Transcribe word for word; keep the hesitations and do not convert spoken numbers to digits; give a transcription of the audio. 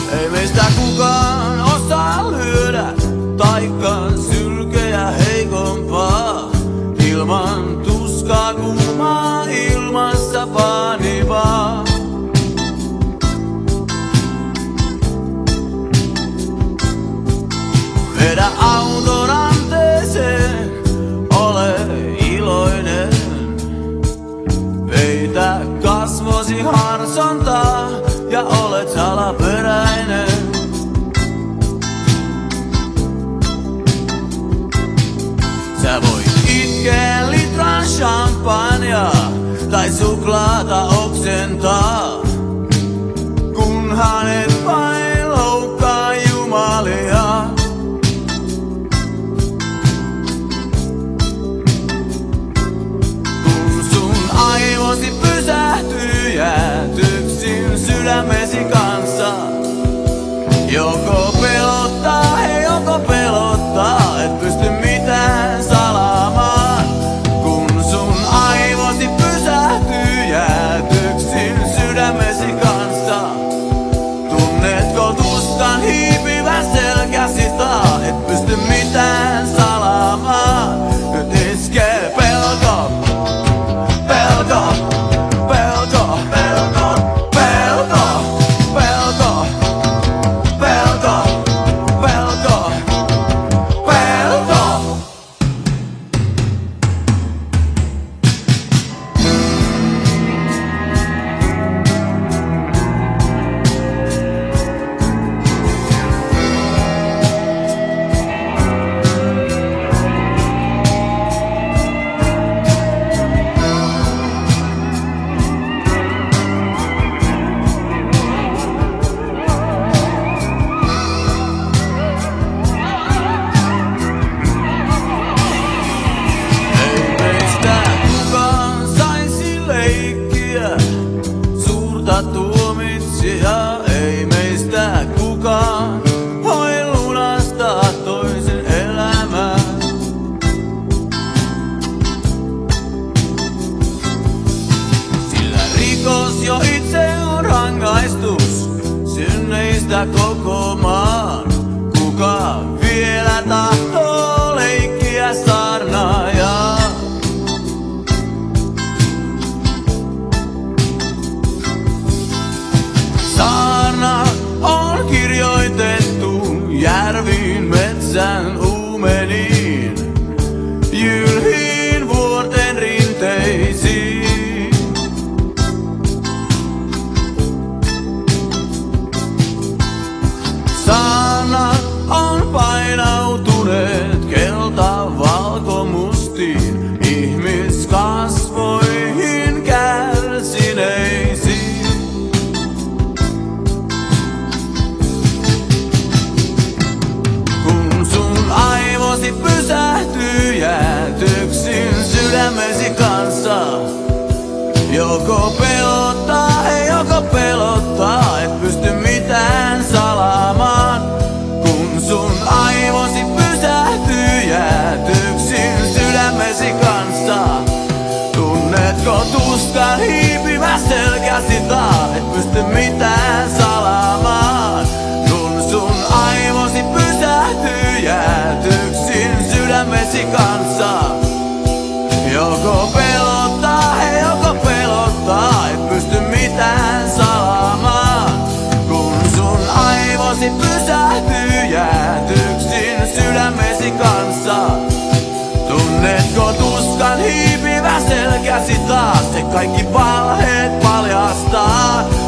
Ei meistä kukaan osaa lyödä, taikka sylkeä heikompaa. Ilman tuskaa kuumaa, ilmassa paanivaa. Vedä auton anteeseen, ole iloinen. Peitä kasvosi harsontaa ja olet salaperäinen. Sä voit itkeä litran champagnea tai suklaata oksentaa, kunhan et vain loukkaa jumalia. Kun sun aivosi pysähtyy jäätyksin sydämesi kanssa, joko pelottaa, hei joko pelottaa, et pysty mitään salaamaan. Kun sun aivosi pysähtyy jäätyksin sydämesi kanssa, tunnetko tuskan hiipivän selkäsi taa, et pysty mitään salaamaan. Nyt iskee pelko, pelko, pelko, pelko, pelko, pelko, pelko, pelko, pelko. Ei meistä kukaan saisi leikkiä suurta tuomitsijaa. Ei meistä kukaan voi lunastaa toisen elämää. Sillä rikos jo itse on rangaistus synneistä koko maan. Kuka vielä tahtoo leikkiä saarnaajaa? Saarna on kirjoitettu järviin, metsän uumeniin, jylhiin vuorten rinteisiin. Saarnat on painautuneet kelta valkomustiin, ihmiskasvoihin kärsineisiin. Kun sun aivosi pysähtyy jäätyksin sydämesi kanssa, joko pelottaa, hei joko pelottaa, et pysty mitään salaamaan. Kun sun aivosi pysähtyy jäätyksin sydämesi kanssa, tunnetko tuskan hiipivä selkäsi taa, et pysty mitään salaamaan. Kun sun aivosi pysähtyy jäätyksin sydämesi kanssa, joko pelottaa, hei joko pelottaa, et pysty mitään salaamaan. Kun sun aivosi pysähtyy jäätyksin sydämesi kanssa, tunnetko tuskan hiipivä selkäsi taas, se kaikki valheet paljastaa.